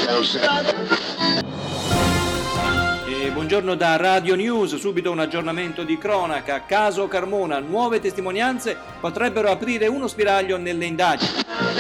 E buongiorno da Radio News, subito un aggiornamento di cronaca. Caso Carmona, nuove testimonianze potrebbero aprire uno spiraglio nelle indagini.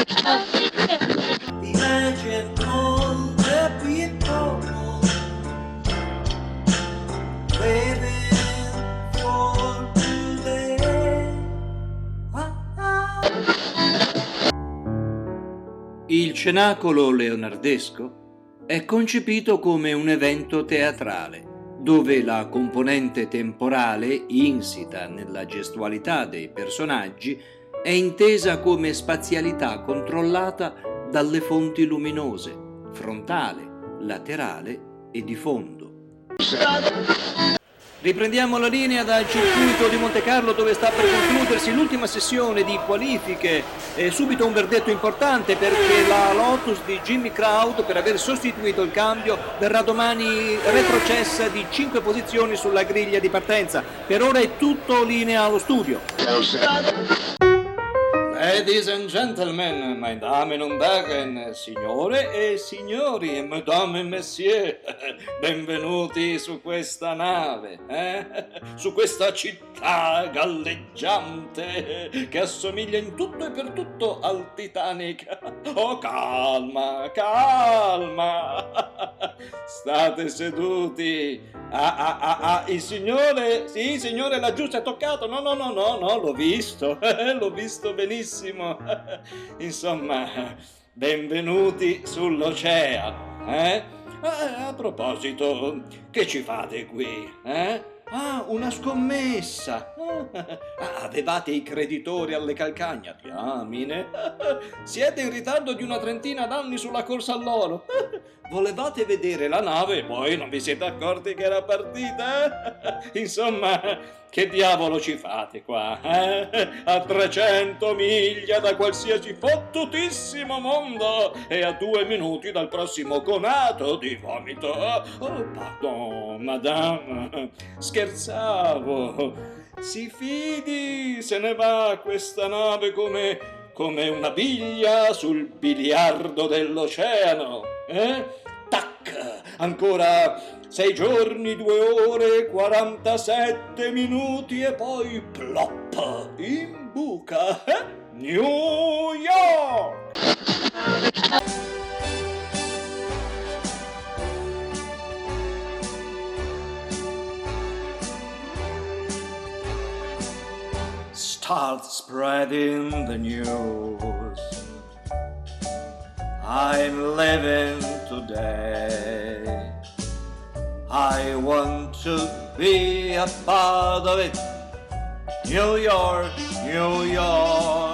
Il cenacolo leonardesco è concepito come un evento teatrale, dove la componente temporale, insita nella gestualità dei personaggi, è intesa come spazialità controllata dalle fonti luminose, frontale, laterale e di fondo. Riprendiamo la linea dal circuito di Montecarlo, dove sta per concludersi l'ultima sessione di qualifiche e subito un verdetto importante, perché la Lotus di Jimmy Crowd, per aver sostituito il cambio, verrà domani retrocessa di 5 posizioni sulla griglia di partenza. Per ora è tutto, linea allo studio. Ladies and gentlemen, meine Damen und Herren, signore e signori, mesdames et messieurs, benvenuti su questa nave, su questa città galleggiante che assomiglia in tutto e per tutto al Titanic. Oh, calma, calma, state seduti. Il signore, sì, signore, laggiù si è toccato, no, l'ho visto benissimo. Insomma, benvenuti sull'oceano, A proposito, che ci fate qui, una scommessa. Avevate i creditori alle calcagna, diamine. Siete in ritardo di una trentina d'anni sulla corsa all'oro. Volevate vedere la nave e poi non vi siete accorti che era partita? Insomma, che diavolo ci fate qua, A 300 miglia da qualsiasi fottutissimo mondo e a 2 minuti dal prossimo conato di vomito. Oh, pardon, madame, scherzavo. Si fidi, se ne va questa nave come una biglia sul biliardo dell'oceano, Tac! Ancora 6 giorni, 2 ore, 47 minuti e poi plop! In buca, New York! Start spreading the news. I'm living today. I want to be a part of it. New York, New York.